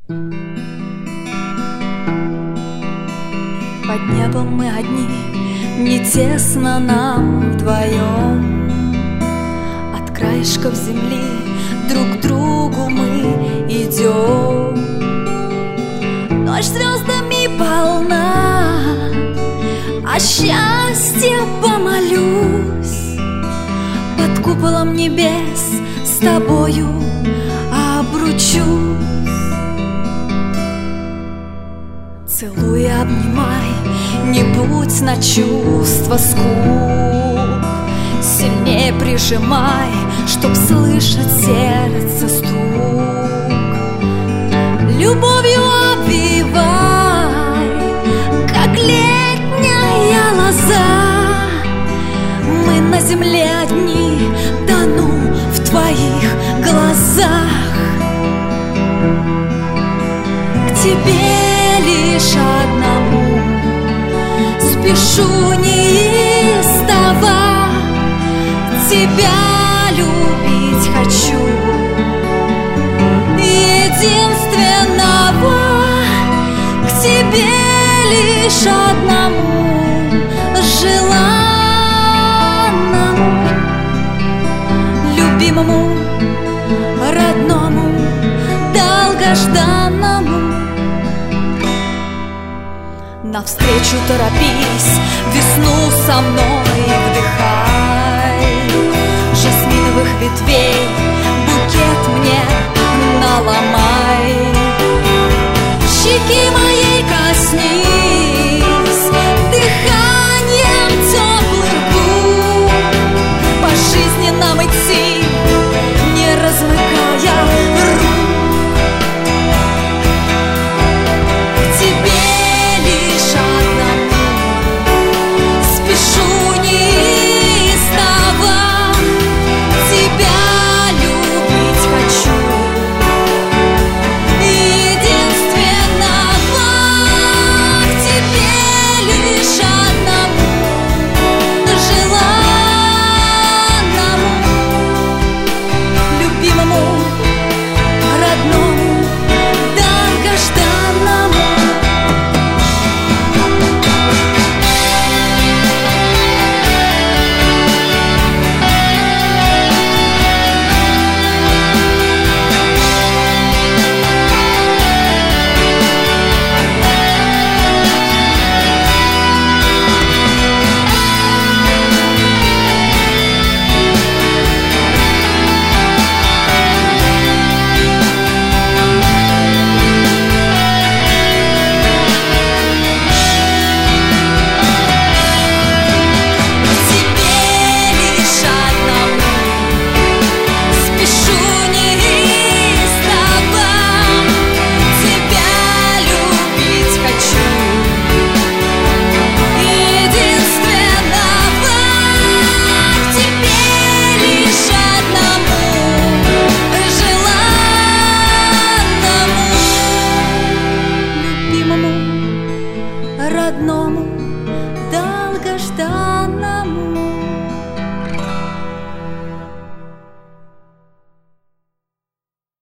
Под небом мы одни, не тесно нам вдвоем. От краешков земли друг к другу мы идем. Ночь звездами полна, о счастье помолюсь. Под куполом небес с тобою обручусь. Целуй и обнимай, не будь на чувства скуп. Сильнее прижимай, чтоб слышать сердце стук. Любовью обвивай, как летняя лоза. Мы на земле одни, тону в твоих глазах. К тебе лишь одному спешу неистово, тебя любить хочу, единственного. К тебе лишь одному желанному, любимому, родному, долгожданному. Навстречу торопись, весну со мной вдыхай. Жасминовых ветвей букет мне наломай. Щеки моей коснись дыханием теплых губ. По жизни нам идти, не размыкая рук. К тебе лишь одному спешу неистово, тебя любить хочу, единственного. К тебе лишь одному желанному, любимому, родному, долгожданному. Родному,